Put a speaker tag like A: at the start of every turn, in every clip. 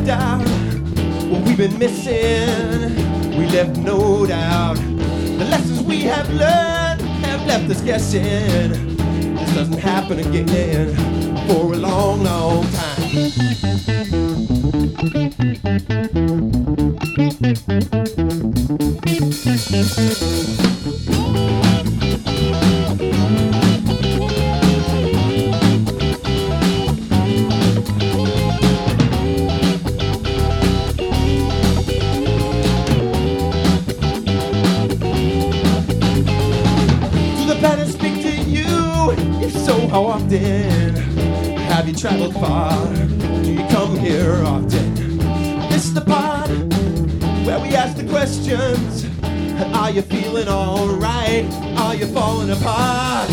A: doubt what we've been missing. We left no doubt. The lessons we have learned have left us guessing. This doesn't happen again for a long, long time. How often have you traveled far? Do you come here often? This is the part where we ask the questions. Are you feeling alright? Are you falling apart?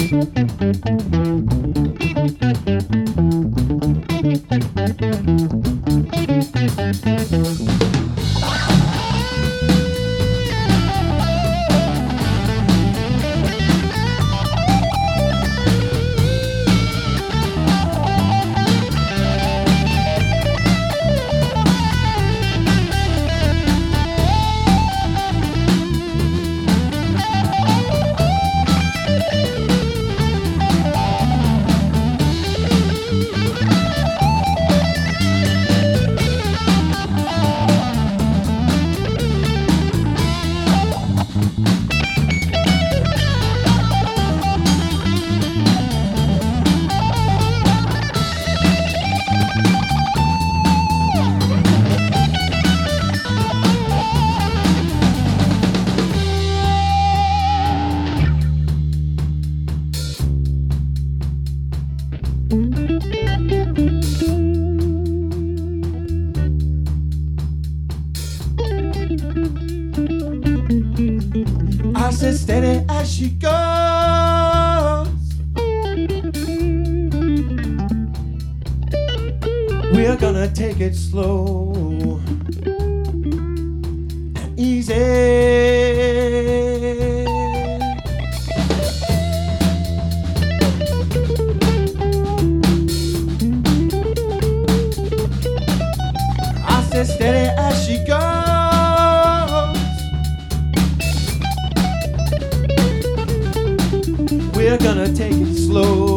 A: I said steady as she goes. We're gonna take it slow and easy. I said steady as she goes. We're gonna take it slow